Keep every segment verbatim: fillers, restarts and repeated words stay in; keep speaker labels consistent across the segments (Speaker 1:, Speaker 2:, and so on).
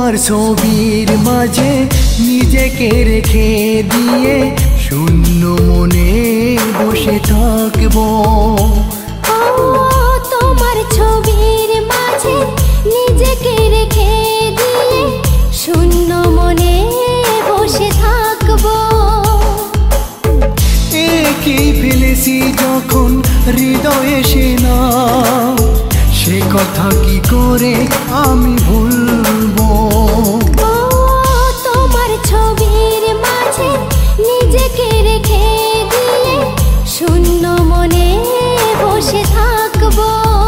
Speaker 1: তোমার ছবির মাঝে নিজেকে রেখে দিয়ে শূন্য মনে বসে থাকবো।
Speaker 2: তোমার ছবির মাঝে নিজেকে রেখে দিয়ে শূন্য মনে বসে থাকবো।
Speaker 1: একই ফেলেছি যখন হৃদয়ে সে না, সে কথা কি করে আমি ভুলবো।
Speaker 2: তোমার ছবির মাঝে নিজেকে রেখে দিয়ে শূন্য মনে বসে থাকবো।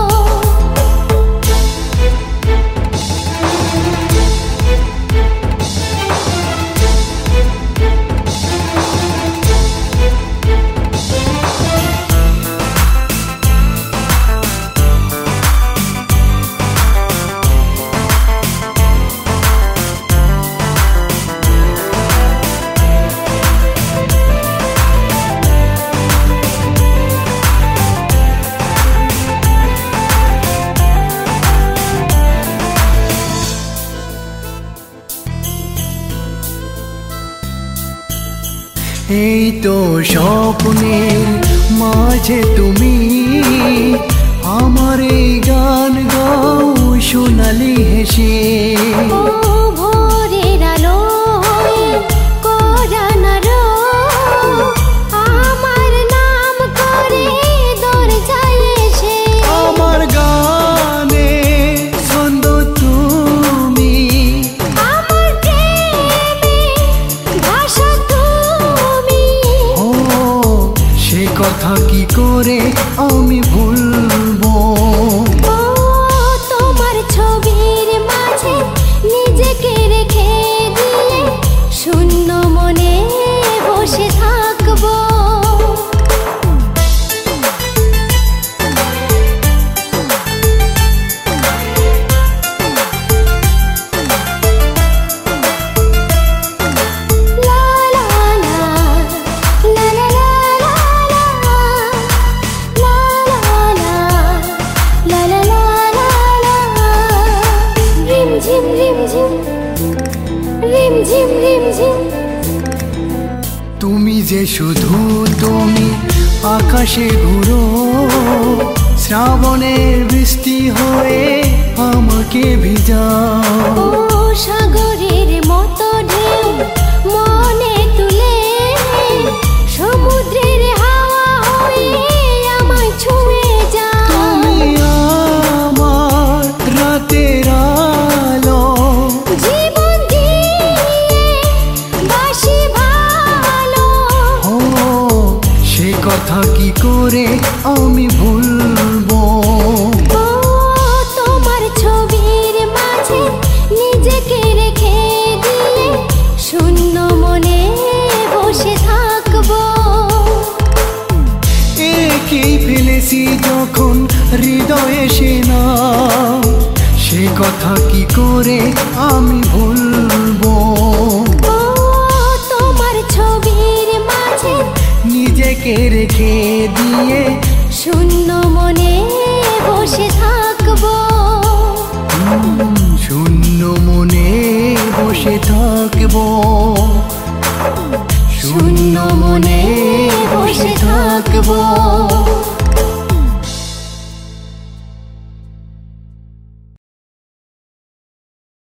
Speaker 1: এই তো স্বপ্নের মাঝে তুমি আমার এই গান গাও সোনালি হেসে।
Speaker 2: ভোরের আলোয় কোরানার আমার নাম করে দরজায় এসে।
Speaker 1: আমার গানে ছন্দ তুমি,
Speaker 2: আমার প্রেমে ভাষা তুমি।
Speaker 1: ও সে কথা কি করে আমি ভুলবো।
Speaker 2: তোমার ছবির মাঝে নিজেকে রেখে দিয়ে শূন্য মনে বসে থাকবো।
Speaker 1: তুমি যে শুধু তুমি আকাশে ঘুরো, শ্রাবণের বৃষ্টি হয়ে আমাকে ভিজাও।
Speaker 2: ও সাগরের মতো ঢেউ মনে তুলে সমুদ্রের হাওয়া হয়ে আমায় ছুঁয়ে যাও।
Speaker 1: তুমি আমার রাতের আলো,
Speaker 2: জীবন দিয়ে বাসি ভালো।
Speaker 1: ও সে কথা কি করে আমি ভুলবো।
Speaker 2: তোমার ছবির মাঝে নিজেকে রেখে দিয়ে শূন্য মনে বসে থাকবো।
Speaker 1: একই ফেলেছি যখন হৃদয়ে সে না, সে কথা কি করে আমি ভুলবো।
Speaker 2: তোমার ছবির মাঝে
Speaker 1: নিজেকে রেখে দিয়ে
Speaker 2: শূন্য মনে বসে থাকবো।
Speaker 1: শূন্য মনে বসে থাকবো। শূন্য মনে বসে থাকবো।